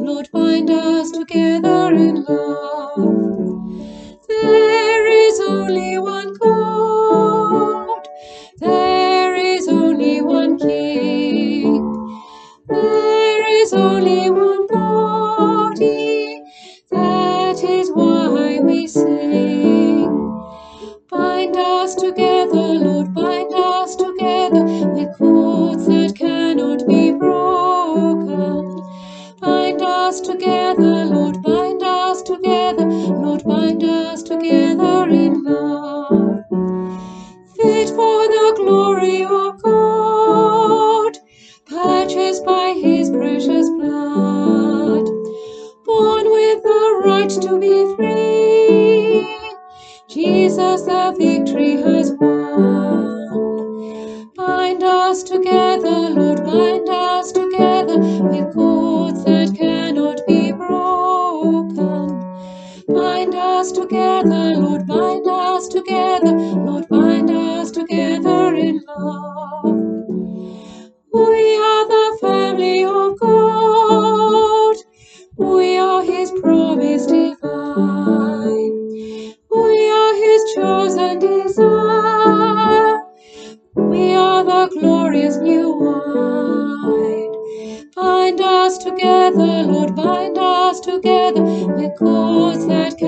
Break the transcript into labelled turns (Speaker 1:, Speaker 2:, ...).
Speaker 1: Lord, bind us together in love. There is only one God, there is only one King, there is only one body, that is why we sing. Bind us together, Lord, bind us together with cords that cannot be broken. Bind us together, Lord, bind us together, Lord, bind us together in love. Fit for the glory of God, purchased by his precious blood, born with the right to be free. Jesus, the victory has won. Bind us together, Lord, bind us together with cords that cannot be broken. Bind us together, Lord, bind us together, Lord, bind us together in love. We are the family of God, we are his promise divine. We are his chosen desire. We are the glorious new wine. Bind us together, Lord, bind us together with cords that